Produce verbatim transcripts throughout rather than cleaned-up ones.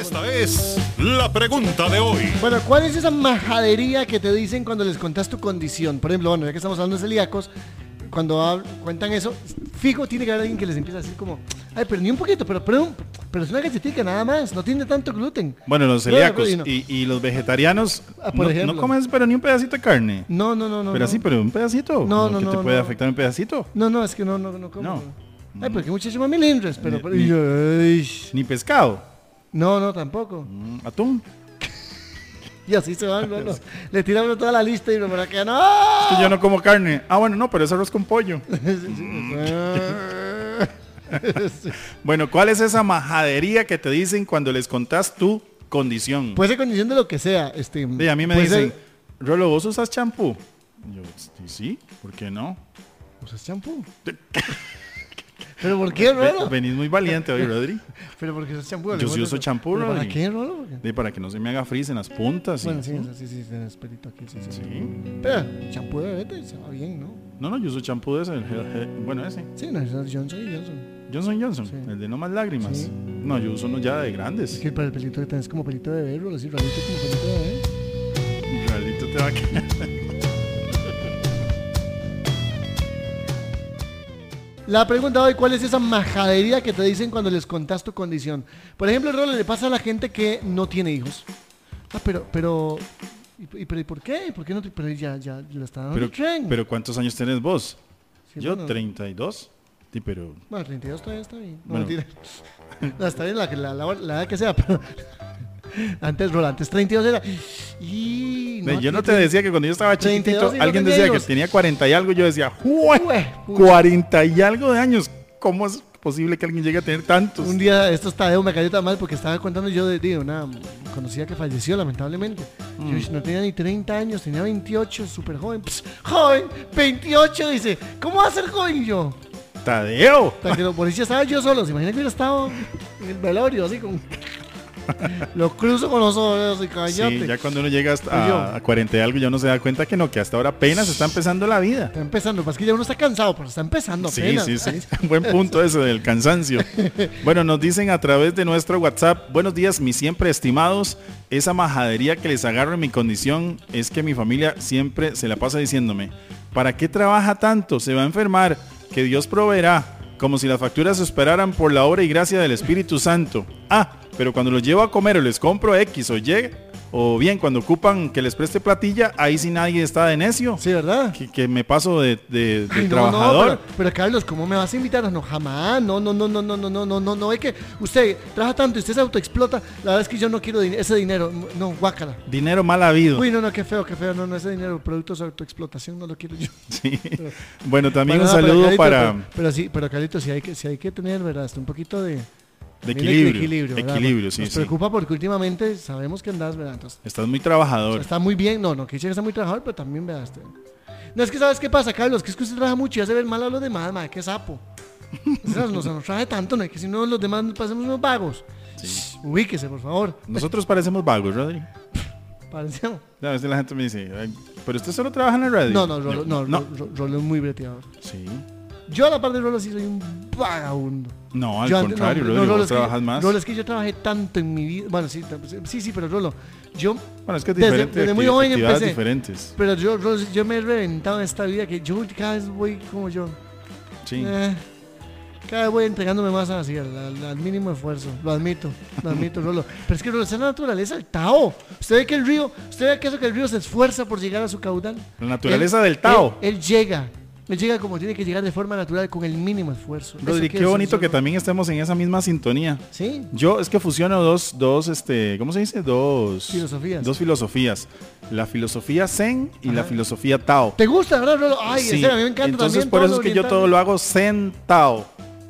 Esta es la pregunta de hoy. Bueno, ¿cuál es esa majadería que te dicen cuando les contás tu condición? Por ejemplo, bueno, ya que estamos hablando de celíacos, cuando hab- cuentan eso, fijo, tiene que haber alguien que les empieza a decir como, ay, pero ni un poquito, pero, pero, pero es una galletita nada más, no tiene tanto gluten. Bueno, los celíacos No, no, y, y los vegetarianos Ah, por no, ejemplo. no comes pero ni un pedacito de carne. No, no, no, no. Pero no. sí, pero un pedacito. No, no, ¿Qué no, te puede no. afectar un pedacito? No, no, es que no, no, no como. No. Ay, porque muchísimas milindres, pero... Ni- pero- ni- ay, Ni pescado. no, no, tampoco. Mm, Atún. Y así se van, bueno, le tiran uno toda la lista y uno para que no. Es que yo no como carne. Ah, bueno, no, pero es arroz con pollo. Bueno, ¿cuál es esa majadería que te dicen cuando les contás tu condición? Puede ser condición de lo que sea. Este, Sí, a mí me puede dicen, ser- Rolo, ¿vos usas champú? Yo, sí, sí, ¿por qué no? ¿Usas champú? ¿Pero por qué, Ve- Rolo? venís muy valiente hoy, Rodri. ¿Pero por qué usas champú? Yo Hablemos sí de uso eso. champú, ¿Pero ¿Para Rodri. qué, Rolo? Sí, para que no se me haga frizz en las puntas. y- Bueno, sí, eso, sí, sí, tienes pelito aquí, sí, sí. Sí. Pero champú de bebé se va bien, ¿no? No, no, yo uso champú de ese, el gel- gel- bueno, ese. Sí, no, eso es Johnson y Johnson. Johnson Johnson, Sí. el de no más lágrimas. Sí. No, yo uso uno ya de Es grandes. que para el pelito que tenés como pelito de bebé, Rolo, así rarito como pelito de bebé. Realito te va a quedar. La pregunta de hoy, ¿cuál es esa majadería que te dicen cuando les contás tu condición? Por ejemplo, Rolo, le pasa a la gente que no tiene hijos. Ah, pero, pero, ¿y, y- pero, ¿y por qué? ¿Por qué no te, pero ya, ya, le está dando Pero, el tren. pero ¿cuántos años tenés vos? Sí, Yo, bueno. treinta y dos. Sí, pero... Bueno, treinta y dos todavía está bien. No, Bueno. mentira. No, está bien la, la, la, la edad que sea, pero... Antes, Rolo, antes treinta y dos era... Y... Ve, yo no te decía que cuando yo estaba treinta y dos chiquitito, y no alguien tenía decía que hijos. tenía cuarenta y algo, yo decía, ¡jue! Jue, pucha. cuarenta y algo de años. ¿Cómo es posible que alguien llegue a tener tantos? Un día esto Tadeo me cayó tan mal porque estaba contando yo de, de una conocida que falleció lamentablemente. Mm. Yo no tenía ni treinta años, tenía veintiocho, súper joven. Pss, joven, veintiocho, dice, ¿cómo va a ser joven? Y yo, ¡Tadeo! hasta que los policías estaba yo solo, se imagina que hubiera estado en el velorio, así como... Lo cruzo con los ojos y cállate. Sí, ya cuando uno llega hasta Pues yo. a, a cuarenta y algo ya uno se da cuenta que no, que hasta ahora apenas está empezando la vida. Está empezando, pues que ya uno está cansado, pero está empezando Sí, apenas. sí, sí. Buen punto ese del cansancio. Bueno, nos dicen a través de nuestro WhatsApp, buenos días, mis siempre estimados. Esa majadería que les agarro en mi condición es que mi familia siempre se la pasa diciéndome, ¿para qué trabaja tanto? Se va a enfermar, que Dios proveerá, como si las facturas se esperaran por la obra y gracia del Espíritu Santo. Ah, pero cuando los llevo a comer o les compro X o Y, o bien cuando ocupan que les preste platilla, ahí sí nadie está de necio. Sí, ¿verdad? Que, que me paso de, de- de Ay, no, trabajador. No, pero, pero Carlos, ¿cómo me vas a invitar? No, jamás. No, no, no, no, no, no, no, no, no, no. Es que usted trabaja tanto y usted se autoexplota. La verdad es que yo no quiero din- ese dinero. No, guácala. Dinero mal habido. Uy, no, no, qué feo, qué feo. No, no, ese dinero, productos de autoexplotación, no lo quiero yo. Sí. Bueno, también Bueno, un no, pero, saludo Carlito, para Pero, pero sí, pero Carlito, sí hay que, sí hay que tener, ¿verdad? Hasta un poquito de... de también equilibrio. ¿verdad? Equilibrio, sí, Nos sí. preocupa porque últimamente sabemos que andas, ¿verdad? Entonces, Estás muy o sea, trabajador. está muy bien. No, no, que dice que está muy trabajador, pero también, ¿verdad? Este- No, es que ¿sabes qué pasa, Carlos? Que es que usted trabaja mucho y hace ver mal a los demás, madre. Qué sapo. O sea, no se nos trabaje tanto, ¿no? Es que si no, los demás nos pasemos unos vagos. Sí. Ubíquese, por favor. Nosotros parecemos vagos, Rodri. Parecemos. A veces la gente me dice, "Ay, pero usted solo trabaja en la radio. No, no, Rolo, Yo, no, no. Rolo, Rolo- Rolo es muy breteador. Sí. Yo a la par de Rolo sí soy un vagabundo. No, al Yo antes- contrario, no, Rodri, no, Rolo, vos es que- trabajas más. Rolo, es que yo trabajé tanto en mi vida. Bueno, sí, sí, sí, pero Rolo, yo, Bueno, es que es desde- diferente. desde muy acti- joven actividades empecé. diferentes. pero yo, Rolo, yo me he reventado en esta vida que yo cada vez voy como yo. Sí. Eh, cada vez voy entregándome más así, al, al- al mínimo esfuerzo. Lo admito, lo admito, Rolo. Pero es que Rolo, esa es la naturaleza, el Tao. Usted ve que el río, usted ve que eso que el río se esfuerza por llegar a su caudal. La naturaleza Él- del Tao. Él, él llega. Él llega como tiene que llegar de forma natural, con el mínimo esfuerzo. Rodri, Eso qué es, bonito eso que no- también estemos en esa misma sintonía. Sí, Yo es que fusiono dos, dos, este, ¿cómo se dice? Dos Filosofías. Dos filosofías. La filosofía Zen y la Ajá. filosofía Tao. ¿te gusta, verdad, Rolo? Ay, en Sí, serio, a mí me encanta entonces también por todo eso lo es que yo oriental. todo lo hago Zen Tao.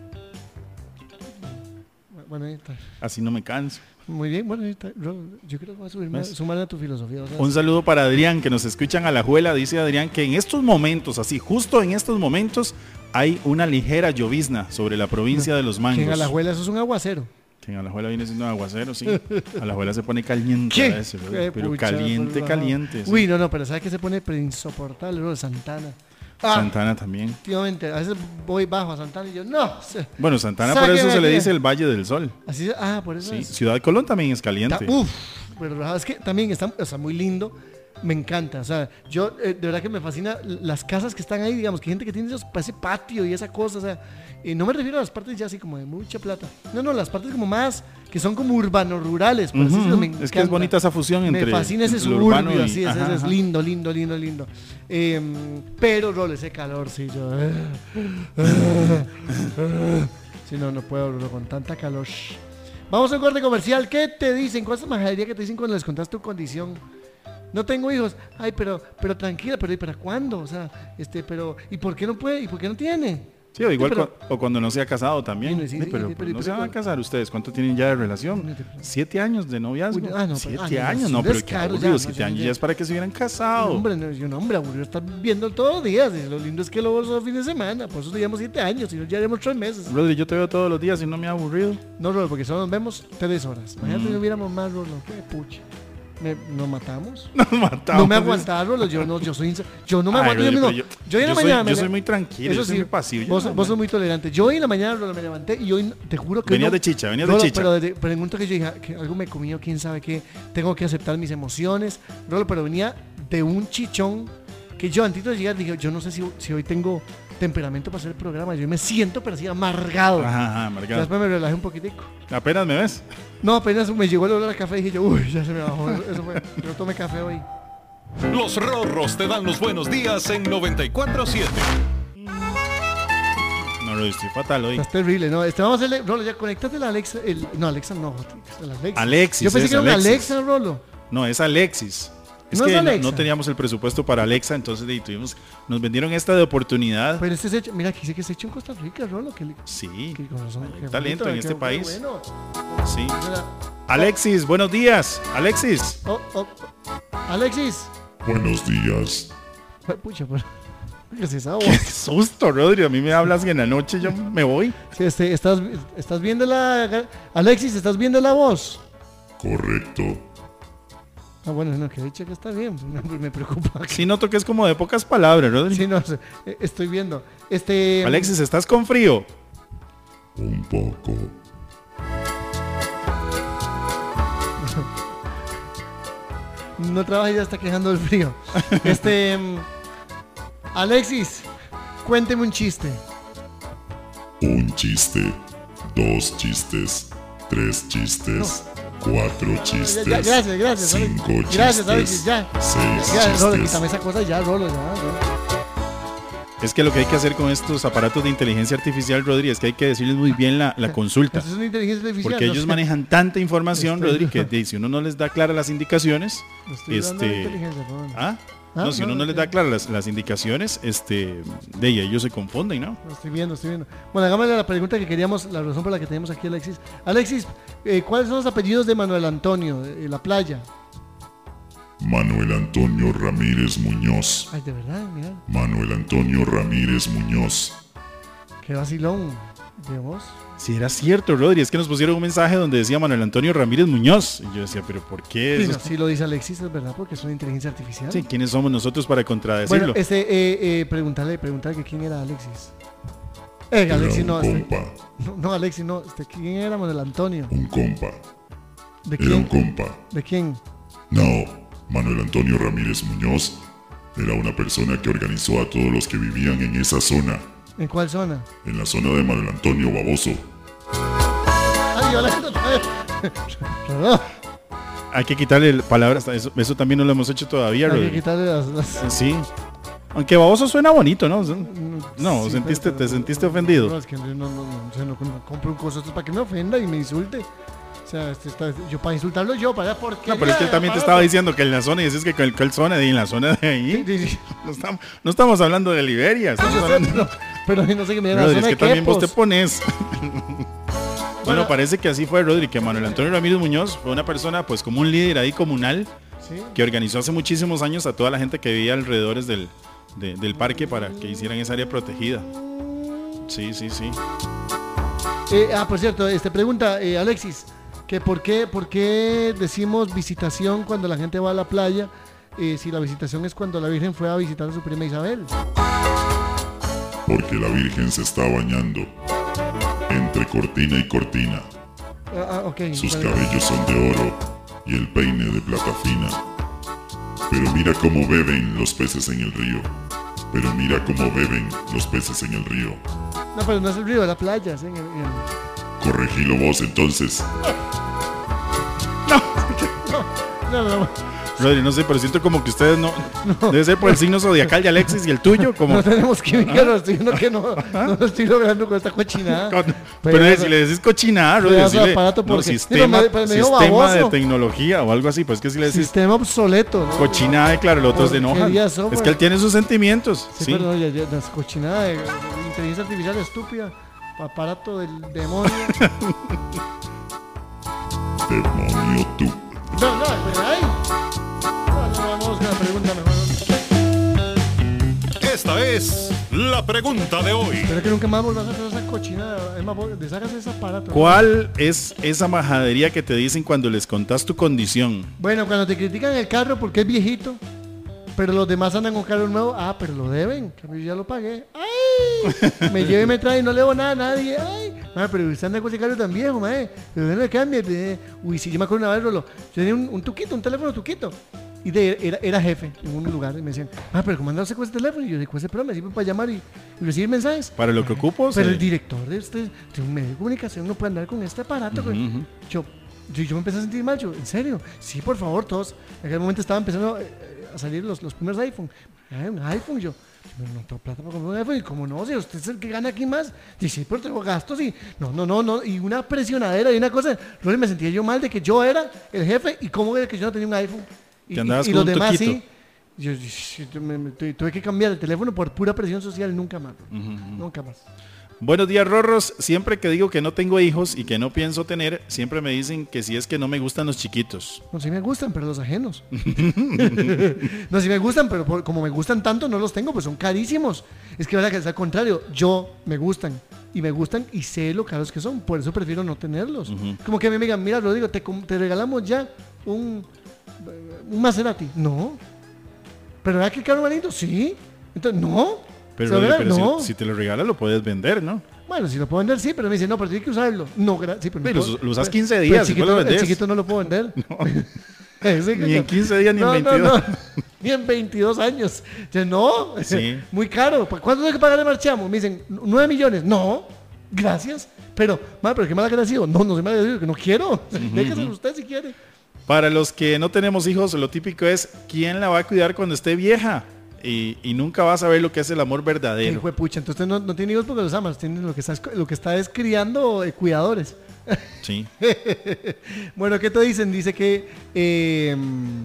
Bueno, ahí está. Así no me canso. Muy bien, bueno, ahí está. Rolo, yo creo que voy a subirme, ¿Ves? sumarme a tu filosofía. o sea, Un saludo para Adrián, que nos escuchan a la juela. Dice Adrián que en estos momentos, así, justo en estos momentos, hay una ligera llovizna sobre la provincia de Los que Mangos. en Alajuela eso es un aguacero. Que en Alajuela viene siendo un aguacero, sí. Alajuela se pone caliente ¿Qué? a veces, ¿verdad? Qué pero pucha, caliente, por favor. caliente. sí. Uy, no, no, pero ¿sabes qué se pone pero insoportable, Rolo? Santana. Ah, Santana también. Efectivamente, a veces voy bajo a Santana y yo, no. se- Bueno, Santana por Sáqueme eso se le aquí. dice el Valle del Sol. Así, ah, por eso Sí. es. Ciudad Colón también es caliente. Ta- Uf, pero es que también está, o sea, muy lindo. Me encanta, o sea, yo eh, de verdad que me fascina las casas que están ahí, digamos, que hay gente que tiene esos, ese patio y esa cosa, o sea, y no me refiero a las partes ya así como de mucha plata, no, no, las partes como más, que son como urbanos-rurales, por así Ujú, decirlo, me es que es encanta. bonita esa fusión entre Me fascina ese entre lo urbano suburbio, y- así, ese- ajá, ese es ajá. lindo, lindo, lindo, lindo. Eh, pero, Rol, ese calor, sí, yo... Sí, no, no puedo, Rolo, con tanta calor. Vamos a un corte comercial. ¿Qué te dicen? ¿Cuál es la majadería que te dicen cuando les contas tu condición? No tengo hijos. Ay, pero, pero tranquila, pero ¿y para cuándo? O sea, este, pero, ¿y por qué no puede? ¿Y por qué no tiene? Sí, o igual Sí, pero- cu- o cuando no se ha casado también. Sí, sí, Sí, sí, pero sí, pues, pero- no pero- se van a casar ustedes. ¿Cuánto tienen ya de relación? Siete años de noviazgo. Uy, ah, no, pero- Siete ah, no, años, es no, un pero qué descaro, aburrido. ya, no, Siete ya, años ya. ya es para que se hubieran casado. No, hombre, no, yo no, hombre, aburrido estar viendo todos los días. Y lo lindo es que lo vemos los fines de semana. Por eso llevamos siete años y no ya llevamos tres meses. Rodri, yo te veo todos los días y no me ha aburrido. No, Rolo, porque solo nos vemos tres horas. Imagínate Mm. si no hubiéramos más, Rolo. Qué pucha. Me- ¿Nos matamos? Nos matamos. No me aguantaba, Rolo. Yo no, yo soy insa- Yo no me Ay, aguanto yo Rodri, mismo. pero Yo, hoy en la yo soy- mañana. me yo le- soy muy tranquilo, yo soy muy pasivo, yo Vos, no, vos sos man. muy tolerante. Yo hoy en la mañana, Rolo, me levanté y hoy te juro que. Venías no- de chicha, venías de Rolo, chicha. Pero desde- pregunto que yo dije que algo me comió, quién sabe qué. Tengo que aceptar mis emociones. Rolo, pero venía de un chichón que yo antes de llegar dije, yo no sé si, si hoy tengo temperamento para hacer el programa. Yo me siento, pero así amargado. Ajá, ajá, Ya amargado. después me relajé un poquitico. Apenas me ves. No, apenas me llegó el olor a café y dije yo, uy, ya se me bajó. Eso, eso fue. Yo tomé café hoy. Los Rorros te dan los buenos días en noventa y cuatro siete. No, Rodri, estoy fatal hoy. Estás terrible, ¿no? Este, vamos a hacerle, Rolo, ya conéctate la Alexa. El, no, Alexa no, el Alexa. Alexis, Yo pensé es que era una Alexis. Alexa, Rolo. No, es Alexis. Es No que es no- Alexa. no teníamos el presupuesto para Alexa, entonces de- tuvimos, nos vendieron esta de oportunidad. Pero este es hecho, mira, aquí dice que es hecho en Costa Rica, Rolo. Que, Sí, que con razón, hay qué talento bonito, en qué- este qué país. bueno. Sí. Mira, Alexis, buenos días. Alexis. oh, oh, Alexis. Buenos días. Ay, pucha, pero, ¿qué es esa voz? Qué susto, Rodri. A mí me hablas y en la noche yo me voy. Sí, este, estás, estás viendo la... Alexis, ¿estás viendo la voz? Correcto. Ah, bueno, no, que he dicho que está bien. Me, me preocupa. Sí, noto que es como de pocas palabras, Rodri. Sí, no, sé, eh, estoy viendo. Este... Alexis, ¿estás con frío? Un poco. No trabaja y ya está quejando del frío. Este. mm, Alexis, cuénteme un chiste. Un chiste. Dos chistes. Tres chistes. Cuatro chistes. Ya, ya, gracias, gracias, Cinco Alexis. chistes. Gracias, Alexis, ya. Seis Ya, Rolo, chistes. quítame esa cosa ya, Rolo, ya. ya. Es que lo que hay que hacer con estos aparatos de inteligencia artificial, Rodri, es que hay que decirles muy bien la, la consulta. Eso es una inteligencia artificial. Porque no ellos sé. manejan tanta información, Estoy- Rodri, que de- si uno no les da claras las indicaciones, No estoy dando la este, inteligencia, Rolo. ¿ah? Ah, No, si uno no, no les ok. da claras las, las indicaciones, este, de ahí ellos se confunden, ¿no? Lo estoy viendo, estoy viendo. Bueno, hagámosle la pregunta que queríamos, la razón por la que tenemos aquí a Alexis. Alexis, eh, ¿cuáles son los apellidos de Manuel Antonio, de la playa? Manuel Antonio Ramírez Muñoz. Ay, de verdad, mira, Manuel Antonio Ramírez Muñoz. qué vacilón. ¿De vos? Si era cierto, Rodri, es que nos pusieron un mensaje donde decía Manuel Antonio Ramírez Muñoz. Y yo decía, ¿pero por qué? Sí, eso? no, sí lo dice Alexis, es verdad, porque es una inteligencia artificial. Sí, ¿quiénes somos nosotros para contradecirlo? Bueno, este, eh, eh, preguntarle, preguntarle que quién era Alexis. Eh, Era Alexis un no, este, compa. no, no, Alexis no, este, ¿quién era Manuel Antonio? Un compa. ¿De Era un quién? compa. ¿De quién? No, Manuel Antonio Ramírez Muñoz era una persona que organizó a todos los que vivían en esa zona, ¿En cuál zona? en la zona de Manuel Antonio Baboso. Ay, hola, otra vez. No, Hay que quitarle palabras, eso, eso también no lo hemos hecho todavía, hay que Rodri. quitarle las... las- Sí. Aunque baboso suena bonito, ¿no? No, Sí, sentiste, pero- te sentiste ofendido. No, es que no, no, no, o sea, no, no compro un coso para que me ofenda y me insulte. O sea, este, está- yo para insultarlo yo, para por qué. No, pero es que él también te estaba diciendo que en la zona, y dices que con el, cuál zona, y en la zona de ahí. Sí, sí, sí. No estamos, no estamos hablando de Liberia, estamos hablando Pero, pero no sé qué me da la Rodri, zona es de que también vos te quepos. pones. Bueno, Bueno. parece que así fue, Rodri, que Manuel Antonio Ramírez Muñoz fue una persona, pues como un líder ahí comunal, Sí. que organizó hace muchísimos años a toda la gente que vivía alrededor del, de- del parque para que hicieran esa área protegida. Sí, sí, sí. Eh, ah, por cierto, este pregunta eh, Alexis, que por qué, por qué decimos visitación cuando la gente va a la playa, eh, si la visitación es cuando la Virgen fue a visitar a su prima Isabel. Porque la Virgen se está bañando entre cortina y cortina. Ah, ah, ok. Sus Vale. cabellos son de oro y el peine de plata fina. Pero mira cómo beben los peces en el río. Pero mira cómo beben los peces en el río. No, pero no es el río, es la playa. ¿Sí? En el- en el- Corregilo vos entonces. No, no, no. Rodri, no sé, pero siento como que ustedes no... Debe ser por el signo zodiacal de Alexis y el tuyo, como... No tenemos química, no estoy viendo que no, no lo estoy logrando con esta cochinada. Con- pero Pedazo- si le decís cochinada, Rodri, pedazo de decirle, aparato no, porque- sistema, Mira, me- me dijo sistema de baboso. tecnología o algo así, pues es que si le decís Sistema obsoleto, ¿no? cochinada, y claro, el otro se enoja. Porquería software. Es que él tiene sus sentimientos. Sí, Sí, pero no, ya, ya, las cochinadas de, de inteligencia artificial estúpida, aparato del demonio. Demonio tú. No, no, espera ahí. No, no, vamos con la pregunta mejor. Esta es la pregunta de hoy. Espero que nunca más volvás a hacer esa cochinada. Es más, vos deshágase ese aparato. ¿Cuál es esa majadería que te dicen cuando les contás tu condición? Bueno, cuando te critican el carro porque es viejito, pero los demás andan con carro nuevo, ah, pero lo deben, que yo ya lo pagué. ¡Ay! Me lleva y me trae y no le debo nada a nadie. ¡Ay! Madre, pero usted anda con ese carro tan viejo, madre. Pero no le cambie. eh. Uy, si yo me acuerdo una vez, Rolo, yo tenía un, un tuquito, un teléfono tuquito. Y de, era, era jefe en un lugar y me decían, ah, pero ¿cómo anda usted con ese teléfono? Y yo le ese pero me sirve para llamar y, y recibir mensajes. Para lo que ocupo, Pero sí. el director de este de un medio de comunicación no puede andar con este aparato. Ujú, con- ujú. yo, yo, yo me empecé a sentir mal, yo, ¿en serio? Sí, por favor, todos. En aquel momento estaban empezando eh, a salir los, los primeros iPhone. Ah, un iPhone, yo, yo no tengo plata para comprar un iPhone. Y como no, si usted es el que gana aquí más. Dice, sí, pero tengo gastos y no, no, no, no. Y una presionadera y una cosa. Luego me sentía yo mal de que yo era el jefe y cómo era que yo no tenía un iPhone. Y, Te andabas y- y con los un demás tuquito. sí. Yo, yo- yo me- me- tuve tuve que cambiar el teléfono por pura presión social, nunca más. Nunca más. Buenos días, Rorros. Siempre que digo que no tengo hijos y que no pienso tener, siempre me dicen que si es que no me gustan los chiquitos. No, sí me gustan, pero los ajenos. No, sí me gustan, pero por- como me gustan tanto, no los tengo, pues son carísimos. Es que, verdad que es al contrario, yo me gustan. Y me gustan y sé lo caros que son. Por eso prefiero no tenerlos. Como que a mí me digan, mira, Rodrigo, te, com- te regalamos ya un, un Maserati. No. ¿Pero verdad que el carro es lindo? Sí. Entonces, no. Pero, ¿Se lo Rodri, regalan? pero no. si, si te lo regalas, lo puedes vender, ¿no? Bueno, si lo puedo vender, sí, pero me dicen, no, pero tienes que usarlo. No, gra- sí, pero no Pero puedo- lo usas pero- quince pero días, El chiquito, después lo el vendes. chiquito no lo puedo vender. Sí, Ni en quince días ni en no, veintidós. No, no, ni en veintidós años. Yo, no, Sí. muy caro. ¿Cuánto tengo que pagar de marchamo? Me dicen, nueve millones. No, gracias. Pero, madre, pero qué mal agradecido. No, no soy mal agradecido, que no quiero. Déjese usted si quiere. Para los que no tenemos hijos, lo típico es ¿quién la va a cuidar cuando esté vieja? Y, y nunca va a saber lo que es el amor verdadero. Hijo de pucha, entonces usted no, no tiene hijos porque los amas. Tiene lo que está, lo que está es criando eh, cuidadores. Sí. Bueno, ¿qué te dicen? Dice que... eh,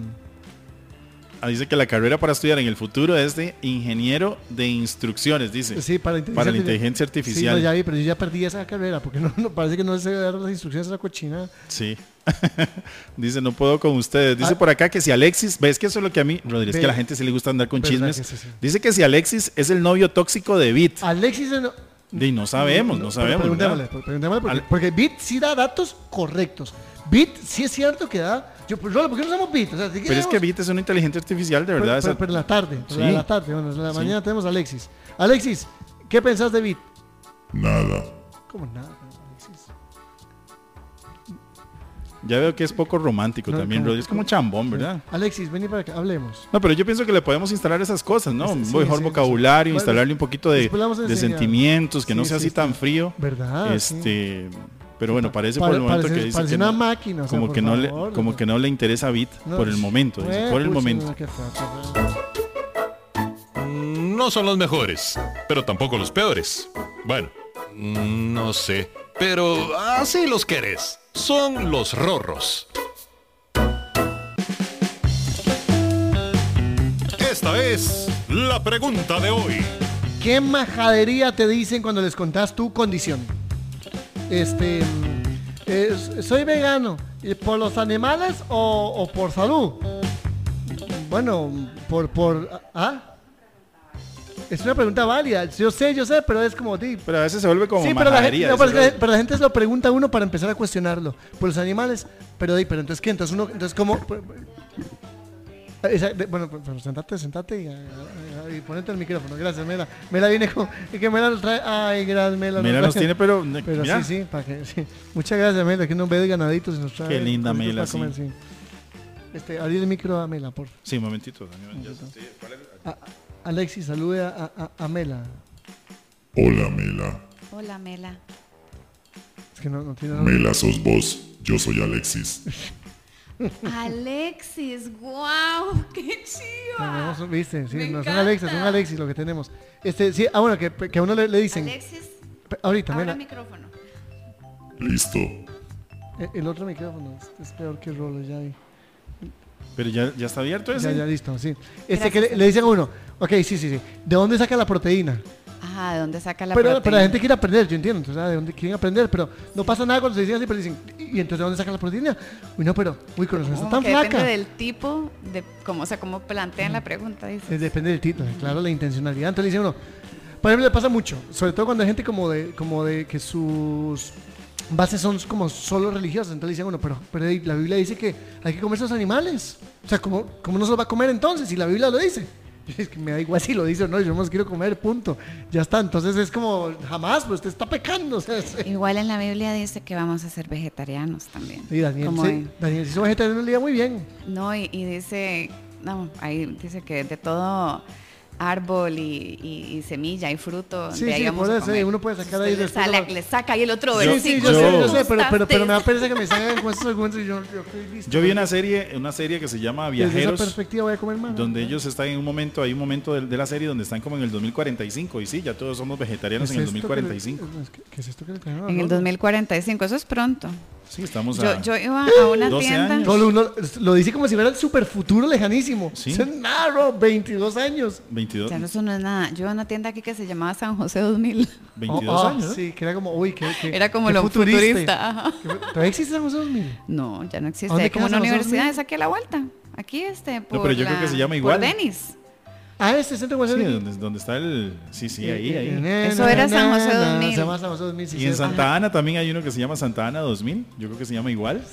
Ah, dice que la carrera para estudiar en el futuro es de ingeniero de instrucciones, dice. Sí, para, Para la inteligencia artificial. Sí, no, ya vi, pero yo ya perdí esa carrera porque no, no parece que no sé dar las instrucciones a esa cochina. Sí. Dice, no puedo con ustedes. Dice Ah. por acá que si Alexis, ves que eso es lo que a mí, Rodríguez, Ve- que a la gente sí le gusta andar con verdad chismes. que sí, sí. Dice que si Alexis es el novio tóxico de Bit. Alexis... No, Y no sabemos, no, pero sabemos. Preguntémosle, ¿verdad? preguntémosle porque, Al- porque Bit sí da datos correctos. Bit sí es cierto que da... Yo, pues, Rolo, ¿por qué no usamos Bit? O sea, ¿sí Pero es que queremos? Bit es una inteligencia artificial, de Pero, verdad. pero- esa- pero en la tarde, pero Sí. en la tarde. Bueno, en la Sí. mañana tenemos a Alexis. Alexis, ¿qué pensás de Bit? Nada. ¿Cómo nada, Alexis? Ya veo que es poco romántico No, también, como- Rodríguez. Es como chambón, ¿verdad? Alexis, vení para que hablemos. No, pero yo pienso que le podemos instalar esas cosas, ¿no? Sí, Un sí, mejor sí, vocabulario, sí. instalarle un poquito de, Después le vamos a de enseñar. sentimientos, que no Sí, sea sí, así está. tan frío. ¿Verdad? Este, pero bueno, parece Pare- por el momento parece- que dice parece que una no- máquina, o sea, como por que no le, favor, como no. que no le interesa a Bit No, por el momento, dice, eh, por el pucha, momento. no, qué feo, qué feo. Mm, No son los mejores, pero tampoco los peores. Bueno, mm, no sé, pero así los querés. Son los rorros. Esta es la pregunta de hoy. ¿Qué majadería te dicen cuando les contás tu condición? Este, mm, es- soy vegano. ¿Y ¿Por los animales o, o por salud? Bueno, por, por, ¿ah? Es una pregunta válida. Yo sé, yo sé, pero es como, di, Pero a veces se vuelve como sí, pero la, gente, majadería. no, pero, ese es que- rollo. pero la gente se lo pregunta a uno para empezar a cuestionarlo. Por los animales, pero, di, pero entonces, ¿qué? Entonces, uno, entonces ¿cómo? Esa- de- bueno, pues, pero sentate, sentate y, a- a- a- y ponete el micrófono. Gracias, Mela. Mela viene con... Es que Mela nos trae... Ay, gracias, Mela. Mira, nos nos trae- tiene, pero, Pero mira, sí, sí, para que... Sí. Muchas gracias, Mela. Que nos ve de ganaditos y nos trae... Qué linda cositas Mela, para comer, sí. Este, abrir el micro a Mela, por favor. Sí, un momentito. Daniel, ya estoy- ¿cuál es? A- Alexis, salude a, a, a Mela. Hola, Mela. Hola, Mela. Es que no, no tiene nombre. Mela sos vos. Yo soy Alexis. Alexis, wow, qué chiva. Tenemos, viste, sí, Me no son encanta. Alexis, son Alexis lo que tenemos. Este, sí, ah, bueno, que, que a uno le, le dicen. Alexis, Pe- Ahorita, abre Mela. el micrófono. Listo. El, el otro micrófono es, es peor que el rolo, ya vi. Pero ya, ya está abierto ese. Ya, ya, listo, sí. Este Gracias. que le, le dicen a uno, ok, sí, sí, sí. ¿De dónde saca la proteína? Ajá, ¿de dónde saca la Pero, proteína? pero la gente quiere aprender, yo entiendo, entonces, ah, ¿de dónde quieren aprender? Pero no pasa nada cuando se dicen así, pero dicen, ¿y y entonces de dónde saca la proteína? Uy, no, pero, uy, con razón está Como tan que flaca. depende del tipo, de cómo, o sea, cómo plantean la pregunta, dice. Eh, Depende del título, claro, la intencionalidad. Entonces le dice uno, por ejemplo, le pasa mucho, sobre todo cuando hay gente como de, como de que sus bases son como solo religiosas. Entonces le dicen uno, pero, pero ahí la Biblia dice que hay que comer esos animales. O sea, ¿cómo, cómo no se los va a comer entonces si la Biblia lo dice? Es que me da igual si lo dice o no, yo no los quiero comer, punto. Ya está, entonces es como, jamás, pues usted está pecando. O sea, es- Igual en la Biblia dice que vamos a ser vegetarianos también. Y Daniel, Como sí, de- Daniel hizo vegetariano el día muy bien. No, y, y dice, no, ahí dice que de todo árbol y, y- y semilla y fruto, Sí, de ahí sí, vamos por a eso, comer. uno puede sacar Usted ahí le, después sale- de la- le saca ahí el otro Sí, sí, versículo. yo sé, Yo- yo sé, pero, pero, pero me da Gustaste. pereza que me salgan con estos argumentos y yo, yo estoy listo. Yo vi una serie, una serie que se llama Desde esa Viajeros, perspectiva voy a comer más. donde ellos están en un momento, hay un momento de, de la serie donde están como en el dos mil cuarenta y cinco y sí, ya todos somos vegetarianos en el dos mil cuarenta y cinco. ¿Qué, qué es esto que le trajeron? En el dos mil cuarenta y cinco, eso es pronto. Sí, estamos a... Yo, yo iba a una doce tienda. años. Solo uno lo dice como si fuera el super futuro lejanísimo. Sí. Eso es nada, bro, veintidós años. veintidós, Ya no, eso no es nada. Yo iba a una tienda aquí que se llamaba San José dos mil. veintidós Oh, oh, años. ¿no? Sí, que era como, uy, que, que Era como qué lo futurista. futurista. Ajá. Que- ¿Todavía existe San José dos mil? No, ya no existe. ¿Dónde Hay como queda una San José dos universidad, mil? es aquí a la vuelta. Aquí este, por pero yo creo la- que se llama igual. Por Denis. Ah, este centro José Sí, dos mil. donde, donde está el... Sí, sí, Eh, ahí, eh, ahí. eh, Eso na, era na, San José na, dos mil. Se llama San José dos mil. sí, Y en sí. Santa Ana también hay uno que se llama Santa Ana dos mil. Yo creo que se llama igual.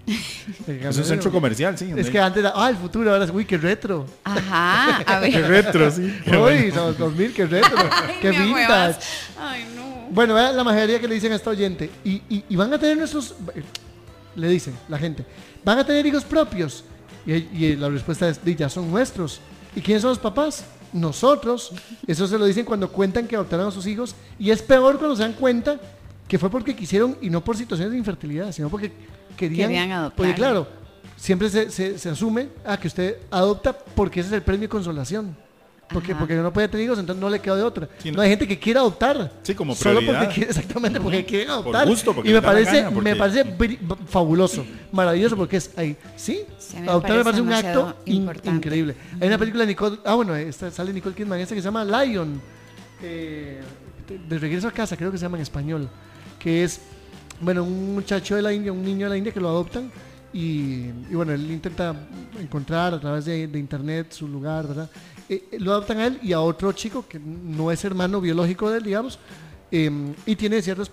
Eh, Es un centro comercial, sí. Es que antes era, ah, el futuro, ahora es, uy, qué retro. Ajá, a Qué ver. retro, sí. Qué Uy, bueno. San dos mil, qué retro. Ay, Qué me vintage. ahuevas. Ay, no. Bueno, vean la mayoría que le dicen a esta oyente. Y, y, y van a tener nuestros. Le dicen la gente. Van a tener hijos propios. Y, y la respuesta es: "Di, ya son nuestros. ¿Y quiénes son los papás? Nosotros". Eso se lo dicen cuando cuentan que adoptaron a sus hijos. Y es peor cuando se dan cuenta que fue porque quisieron y no por situaciones de infertilidad, sino porque querían. Querían adoptar. Porque, claro, siempre se, se, se asume a que usted adopta porque ese es el premio de consolación. Porque, Ajá. porque no puede tener hijos, entonces no le queda de otra. Sí, no. no. hay gente que quiere adoptar. Sí, como Solo prioridad. porque quiere, exactamente, porque quieren Por adoptar. gusto, porque y me les da la parece, gana, porque- me parece bri- b- fabuloso, maravilloso, porque es ahí. Sí, Sí, a mí me adoptar me parece parece un acto demasiado in- importante. increíble. Hay una película de Nicole, ah bueno, esta, sale Nicole Kidman, esta que se llama Lion, eh, de, de regreso a casa, creo que se llama en español, que es, bueno, un muchacho de la India, un niño de la India que lo adoptan. Y, y bueno, él intenta encontrar a través de, de internet su lugar, ¿verdad? Eh, eh, lo adoptan a él y a otro chico que no es hermano biológico de él, digamos, eh, y tiene ciertos,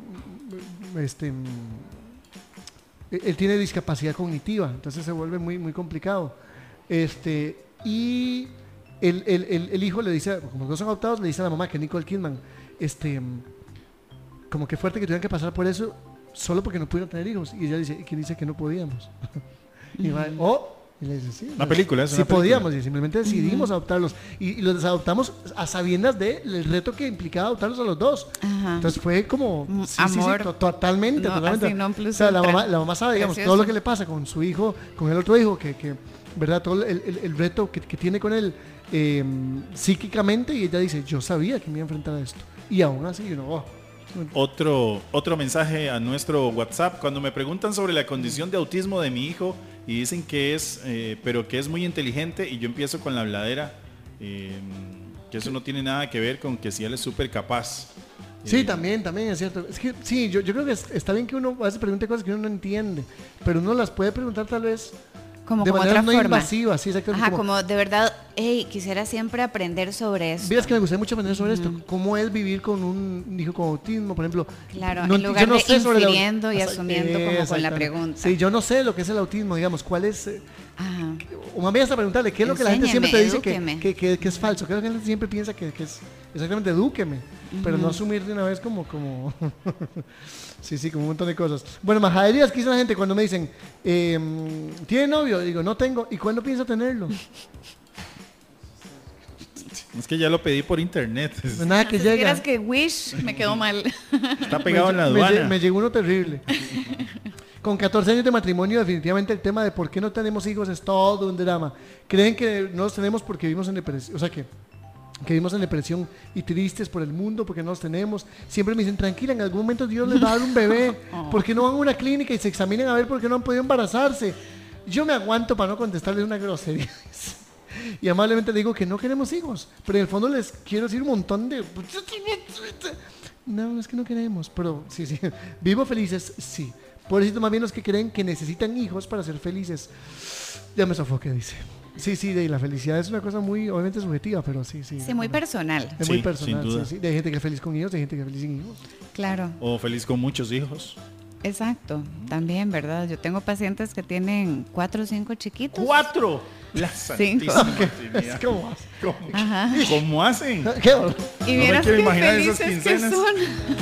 mm, este, mm, eh, él tiene discapacidad cognitiva, entonces se vuelve muy, muy complicado. Este, y el, el, el, el hijo le dice, como los dos son adoptados, le dice a la mamá, que es Nicole Kidman, este, mm, como que fuerte que tuvieran que pasar por eso solo porque no pudieron tener hijos. Y ella dice, ¿y quién dice que no podíamos? Y va, oh, y le dice, sí. Una película, es Sí una película. podíamos, y simplemente decidimos adoptarlos. Y, y los adoptamos a sabiendas del reto que implicaba adoptarlos a los dos. Ajá. Entonces fue como, Mm, sí, sí, sí, amor. to- totalmente, No, totalmente. así no plus o sea, la ultra. mamá, la mamá sabe, digamos, Precioso. todo lo que le pasa con su hijo, con el otro hijo, que, que ¿verdad? Todo el, el- el reto que, que tiene con él eh, psíquicamente, y ella dice, yo sabía que me iba a enfrentar a esto. Y aún así, you know, oh. Otro, otro mensaje a nuestro WhatsApp. Cuando me preguntan sobre la condición de autismo de mi hijo y dicen que es, eh, pero que es muy inteligente y yo empiezo con la habladera, eh, que eso no tiene nada que ver con que si él es súper capaz. Sí, Eh, también, también es cierto. Es que sí, yo, yo creo que es- está bien que uno a veces pregunte cosas que uno no entiende, pero uno las puede preguntar tal vez Como de con manera otra no forma. invasiva, sí, exactamente. Ajá, como, como de verdad, hey, quisiera siempre aprender sobre eso. Vieras que me gustaría mucho aprender sobre esto. ¿Cómo es vivir con un hijo con autismo, por ejemplo? Claro, No en enti- lugar yo no de sé sobre el au- infiriendo y Exact- asumiendo como con la exactamente. pregunta. Sí, yo no sé lo que es el autismo, digamos, cuál es, eh, Ajá. O más bien hasta preguntarle qué es lo que la gente Enséñeme, siempre te dice que, edúqueme. que, que, que es falso, qué es lo que la gente siempre piensa que, que es exactamente edúqueme, uh-huh. pero no asumir de una vez como, como sí, sí, como un montón de cosas. Bueno, majaderías que dice la gente cuando me dicen, eh, ¿tiene novio? Digo, no tengo. ¿Y cuándo piensa tenerlo? Es que ya lo pedí por internet. Pues nada que Si llega. vieras que Wish me quedó mal. Está pegado me, en la me, aduana. me llegó uno terrible. Con catorce años de matrimonio, definitivamente el tema de por qué no tenemos hijos es todo un drama. Creen que no los tenemos porque vivimos en depresión, o sea que, que vivimos en depresión y tristes por el mundo, porque no los tenemos. Siempre me dicen, tranquila, en algún momento Dios les va a dar un bebé. ¿Por qué no van a una clínica y se examinen a ver por qué no han podido embarazarse? Yo me aguanto para no contestarles una grosería. Y amablemente les digo que no queremos hijos, pero en el fondo les quiero decir un montón de... No, es que no queremos, pero sí, sí. Vivo felices, sí. Pobrecito, más bien los que creen que necesitan hijos para ser felices. Ya me sofoqué, dice. Sí, sí, de la felicidad es una cosa muy, obviamente subjetiva, pero sí, sí. Sí, muy personal. Es Sí, muy personal, sin duda. sí, sí. Hay gente que es feliz con hijos, hay gente que es feliz sin hijos. Claro. O feliz con muchos hijos. Exacto, también, ¿verdad? Yo tengo pacientes que tienen cuatro o cinco chiquitos. ¡Cuatro! La Cinco. santísima Trinidad. ¿Cómo vas? ¿Cómo, Ajá. ¿Cómo hacen? ¿Qué horror? Y me vieras quiero qué imaginar esas felices que quincenas. son.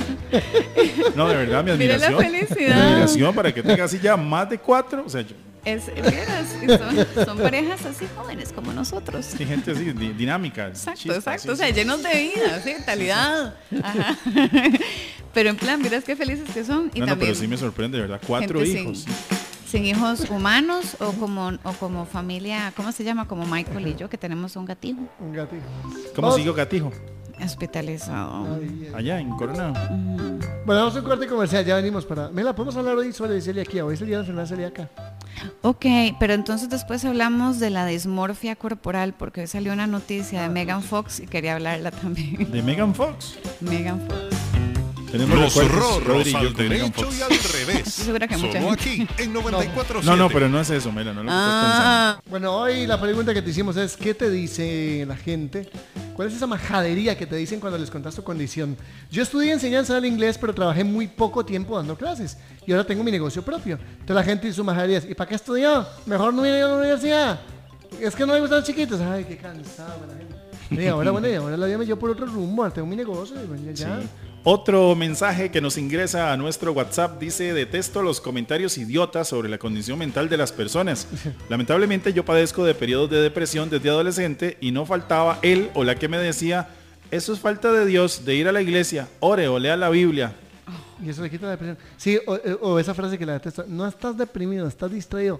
No, de verdad, mi Mira la admiración. felicidad. Mi admiración para que tenga así ya más de cuatro. O sea, yo, Es, vieras, y son, son parejas así jóvenes como nosotros. hay gente así, di- dinámica. Exacto, chispa, exacto. sí, O sea, sí. llenos de vida, ¿sí? Vitalidad. Ajá. Pero en plan, miras qué felices que son. Y No, no, también pero sí me sorprende, ¿verdad? Cuatro gente sin- hijos. sin hijos humanos o como, o como familia, ¿cómo se llama? Como Michael y yo, que tenemos un gatito Un gatito. ¿Cómo Vamos- siguió Gatijo? hospitalizado. Ay, ay. Allá, en Coronado. Bueno, vamos a un corte comercial, ya venimos para... Mela, ¿podemos hablar hoy sobre celiaquía? Hoy es el día de la enfermedad celíaca. Ok, pero entonces después hablamos de la dismorfia corporal, porque hoy salió una noticia de Megan Fox y quería hablarla también. De Megan Fox. Megan Fox. Tenemos Los recuerdos, Rodri rorros y yo, al con Megan derecho Fox. y al revés. Estoy segura que mucha Solo gente. aquí, en noventa y cuatro punto siete. No, no, pero no es eso, Mela, no es lo que estás pensando. Ah, Bueno, hoy la pregunta que te hicimos es, ¿qué te dice la gente? ¿Cuál es esa majadería que te dicen cuando les contas tu condición? Yo estudié enseñanza del inglés, pero trabajé muy poco tiempo dando clases. Y ahora tengo mi negocio propio. Entonces la gente dice sus majaderías. ¿Y para qué estudió? Mejor no hubiera ido a la universidad. Es que no me gustan los chiquitos. Ay, qué cansado la gente. Y ahora, bueno, y ahora la vida me llevó por otro rumbo. Ahora tengo mi negocio. Y bueno, ya, ya. Sí. Otro mensaje que nos ingresa a nuestro WhatsApp dice: detesto los comentarios idiotas sobre la condición mental de las personas. Lamentablemente yo padezco de periodos de depresión desde adolescente y no faltaba él o la que me decía: eso es falta de Dios, de ir a la iglesia, ore o lea la Biblia. Y eso le quita la depresión. Sí, o, o esa frase que la detesto. No estás deprimido, estás distraído.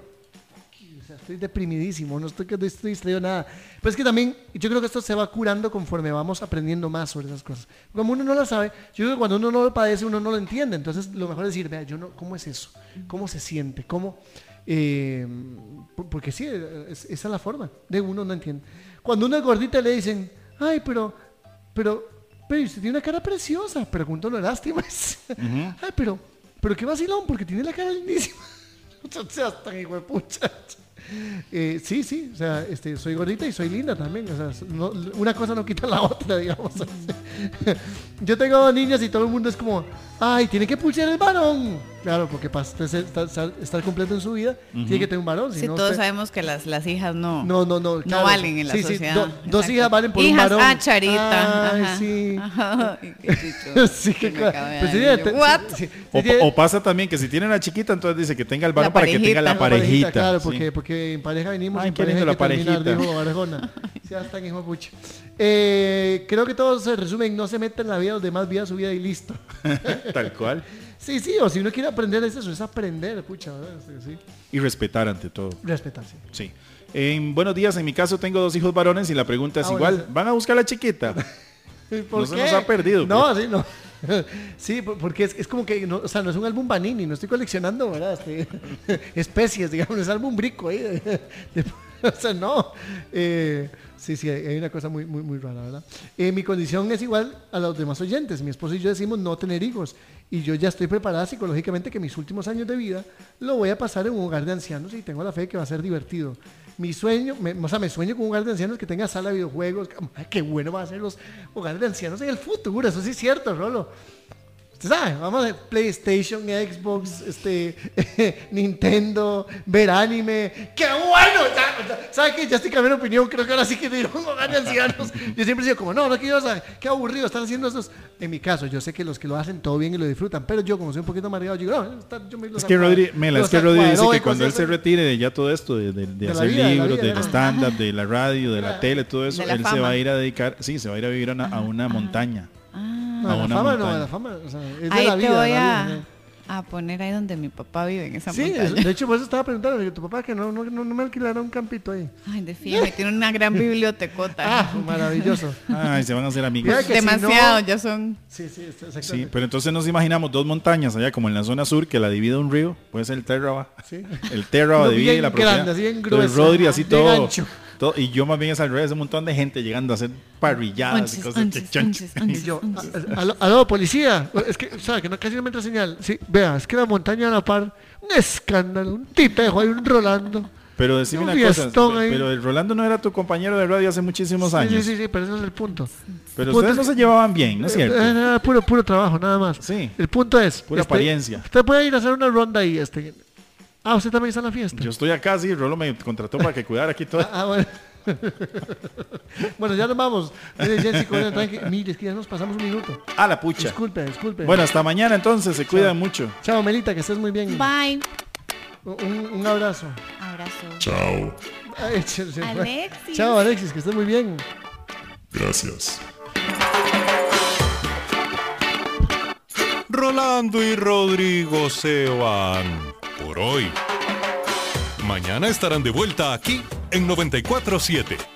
O sea, estoy deprimidísimo, no estoy, no estoy distraído nada. Pero es que también, yo creo que esto se va curando conforme vamos aprendiendo más sobre esas cosas. Como uno no lo sabe, yo creo que cuando uno no lo padece, uno no lo entiende. Entonces, lo mejor es decir, vea, yo no, ¿cómo es eso? ¿Cómo se siente? ¿Cómo? Eh, porque sí, es, esa es la forma de uno no entiende. Cuando uno es gordita le dicen, ay, pero, pero, pero usted tiene una cara preciosa. Pregunto, no lástima. Uh-huh. Ay, pero, pero qué vacilón, porque tiene la cara lindísima. No seas tan hijo de pucha. Eh, sí, sí, o sea, este, soy gordita y soy linda también, o sea, no, una cosa no quita la otra, digamos. Yo tengo dos niñas y todo el mundo es como, ay, tiene que pulsar el varón. Claro, porque para estar, estar, estar completo en su vida, uh-huh. tiene que tener un varón. Si sí, no, todos usted... sabemos que las, las hijas no, no, no, no, claro. no valen en la sí, sociedad. Sí, do, dos hijas valen por hijas, un varón. Ah, Charita. Ay, Ajá. sí. Ajá. Ay, qué chicho. Sí, Que que me acaba de pues, dar sí, yo, te- What? sí, sí, O, tiene- o pasa también que si tienen la chiquita, entonces dice que tenga el varón La para que tenga la parejita. La parejita. Claro, sí. porque, porque en pareja venimos, Ay, en qué pareja lindo hay que la terminar, parejita. dijo Arjona. Sí, hasta en hijo de pucha. Eh, creo que todo se resume en no se meta en la vida de los demás, viva su vida y listo. Tal cual. Sí, sí, o si uno quiere aprender es eso, es aprender, pucha, ¿verdad? Sí, sí. Y respetar ante todo. Respetarse. Sí. En buenos días, en mi caso tengo dos hijos varones y la pregunta es Ah, igual. bueno, sí. ¿Van a buscar a la chiquita? ¿Por No se qué? nos ha perdido, No, sí, no. Sí, por- porque es, es como que, no, o sea, no es un álbum Panini, no estoy coleccionando, ¿verdad? Este, especies, digamos, es álbum brico ahí. de- de- o sea, no. Eh, sí, sí, hay hay una cosa muy, muy, muy rara, ¿verdad? Eh, mi condición es igual a los demás oyentes. Mi esposo y yo decimos no tener hijos. Y yo ya estoy preparada psicológicamente que mis últimos años de vida lo voy a pasar en un hogar de ancianos y tengo la fe de que va a ser divertido. Mi sueño, me, o sea, me sueño con un hogar de ancianos que tenga sala de videojuegos. Ay, qué bueno van a ser los hogares de ancianos en el futuro. Eso sí es cierto, Rolo. usted sabe, vamos a PlayStation, Xbox, este, Nintendo, ver anime. ¡Qué bueno! Ya, ya, ¿sabe qué? Ya estoy cambiando de opinión, creo que ahora sí que dieron de ancianos. Yo siempre digo como, no, no quiero saber, qué aburrido, están haciendo estos. En mi caso, yo sé que los que lo hacen todo bien y lo disfrutan, pero yo como soy un poquito amargado, digo, no, está, yo me los Es que acuadro, Rodri, Mela, es los que Rodri dice acuadro, que cuando él se cosas- retire de ya todo esto, de, de- de De la hacer vida, de la libros, vida, del ¿no? stand-up, de la radio, de la tele, todo eso, De la él se fama. va a ir a dedicar, sí, se va a ir a vivir a una, a una montaña. No, a la una fama no, montaña. la fama, o sea, es de Ahí la te vida. voy la vida, a, ¿no? a poner ahí donde mi papá vive, en esa Sí, montaña. de hecho, por eso estaba preguntando, digo, tu papá que no, no, no, no me alquilará un campito ahí. Ay, de fijo, me tiene una gran bibliotecota. Ah, maravilloso. Ay, se van a hacer amigos. Mira que si Demasiado, no- ya son. Sí, sí, exactamente. Sí, pero entonces nos imaginamos dos montañas allá como en la zona sur que la divide un río, puede ser el Terraba. Sí. El Terraba No, divide bien la propiedad. grande, así bien Entonces gruesa, Rodri así bien todo, ancho. todo- y yo más bien es al revés, un montón de gente llegando a hacer parrilladas y Onches, cosas. onches, chanchas. onches, Y yo, onches. a- a- aló, aló, policía, es que, ¿sabe? Que no, casi no me entra señal. Sí, vea, es que la montaña a la par, un escándalo, un tipejo, hay un Rolando. Pero decime Un una cosa, fiestón ahí. pero el Rolando no era tu compañero de radio hace muchísimos Sí, años. sí, sí, sí, pero ese es el punto. Pero Punto ustedes es no que- se llevaban bien, ¿no es cierto? Eh, Era puro, puro trabajo, nada más. Sí. El punto es... Pura este, apariencia. Usted puede ir a hacer una ronda ahí, este... Ah, usted también está en la fiesta. Yo estoy acá, sí, Rolo me contrató para que cuidara aquí todo. Ah, bueno. Bueno, ya nos vamos. Mire, Jessy, Corina, tranqui. Mire, es que ya nos pasamos un minuto. A la pucha. Disculpe, disculpe. Bueno, hasta mañana entonces, se cuidan Chao. mucho. Chao, Melita, que estés muy bien. Bye. Un, un abrazo. Abrazo. Chao. Ay, se- se fue. Alexis. Chao, Alexis, que estés muy bien. Gracias. Rolando y Rodrigo se van por hoy. Mañana estarán de vuelta aquí en noventa y cuatro siete.